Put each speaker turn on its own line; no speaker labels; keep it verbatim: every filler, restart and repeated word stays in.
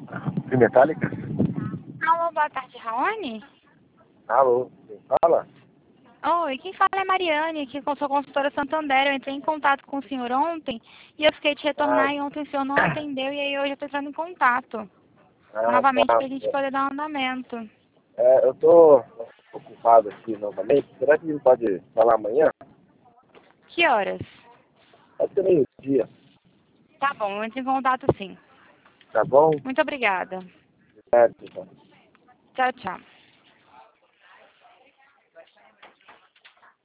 De Metallica?
Alô, boa tarde, Raoni?
Alô, quem fala?
Oi, quem fala é Mariane, aqui com sua consultora Santander. Eu entrei em contato com o senhor ontem e eu fiquei de
Ah,
retornar e ontem o senhor não atendeu e aí hoje eu estou entrando em contato
ah,
novamente
tá.
para a gente poder dar um andamento.
É, eu tô ocupado aqui novamente. Será que a gente pode falar amanhã?
Que horas?
Pode ser meio-dia,
Tá bom, eu entro em contato sim.
tá bom?
Muito obrigada.
Certo, então.
Tchau, tchau.